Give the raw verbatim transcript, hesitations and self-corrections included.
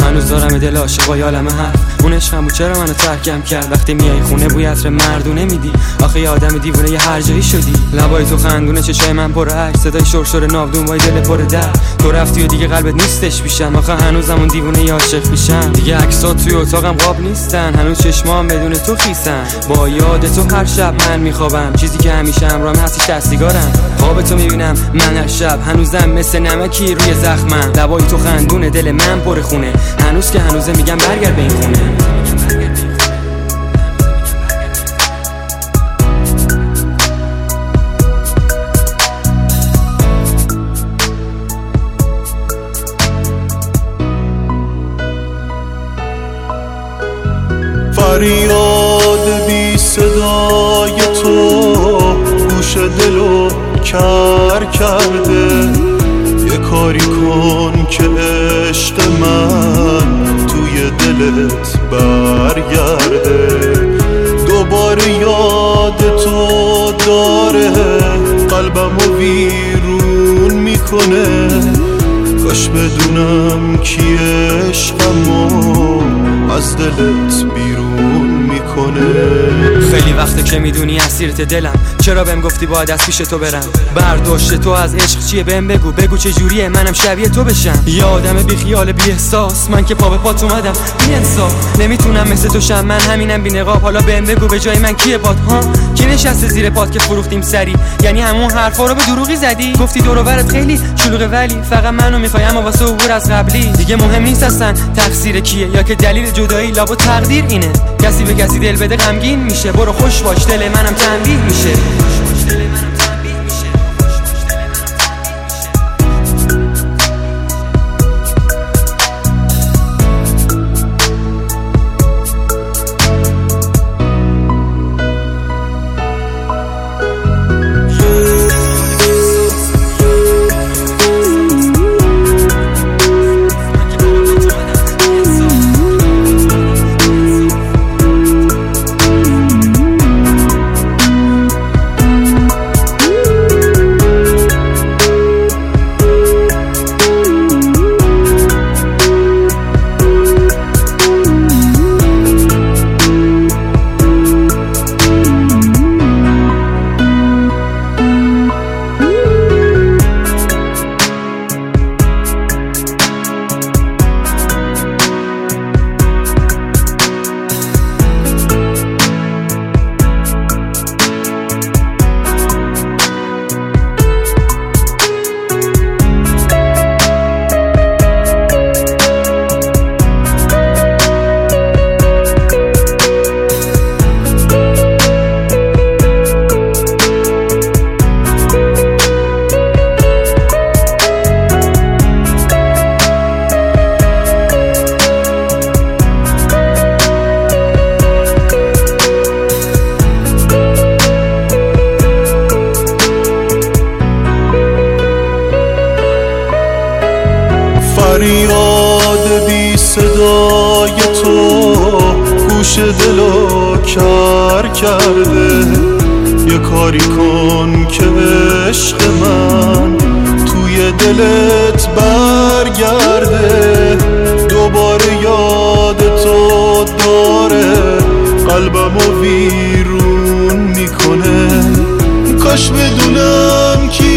هنوز دارم دل عاشقای عالمه حرف. اون عشقم بود چرا منو ترکم کرد؟ وقتی میای خونه بوی عطر مردونه میدی، آخه یه آدم دیوونه یه هر جایی شدی. لبای تو خندونه، چشای من پر اشک، صدای شرشر ناودون وای دل پر درد. تو رفتی و دیگه قلبت نیستش پیشم، آخه هنوزم اون دیوونه ی عاشق پیشم. دیگه عکسات توی اتاقم قاب نیستن، هنوز چشمام بدون تو خیسن. با یاد تو هر شب من میخوابم، چیزی که همیشه همراهم هستی دستیگارم. خواب تو میبینم من هر شب، هنوزم مثل نمکی روی زخمم. لبای تو خندونه، دل من پر خونه، هنوز که هنوزه میگم برگرد به این خونه. فریاد بی صدای تو گوش دلو کر کرده. یه کاری کن که عشق من توی دلت برگرده. دوباره یاد تو داره، قلبمو ویرون میکنه. کاش بدونم کی عشقمو از دلت بیرون میکنه. خیلی وقته که میدونی اسیرت دلم، چرا بهم گفتی باید از پیش تو برم؟ برداشت تو از عشق چیه بهم بگو، بگو چه جوریه منم شبیه تو بشم. یه آدم بی خیال بی احساس، من که پا به پات اومدم بی انصاف. نمیتونم مثل تو شم، من همینم بی نقاب. حالا بهم بگو به جای من کیه پات ها؟ کی نشسته زیر پات که فروختیم سری؟ یعنی همون حرفا رو به دروغی زدی؟ گفتی دور و برت خیلی شلوغه، ولی فقط منو میخوای اما واسه عبور از قبلی. دیگه مهم نیست اصلا تقصیر کیه یا که دلیل جدایی، لابا تقدیر اینه. کسی به کسی دل بده غمگین میشه، برو خوش باش دل منم تنبیه میشه. فریاد بی صدای تو گوش دلو کر کرده. یه کاری کن که عشق من توی دلت برگرده. دوباره یاد تو داره، قلبمو ویرون میکنه. کاش بدونم کی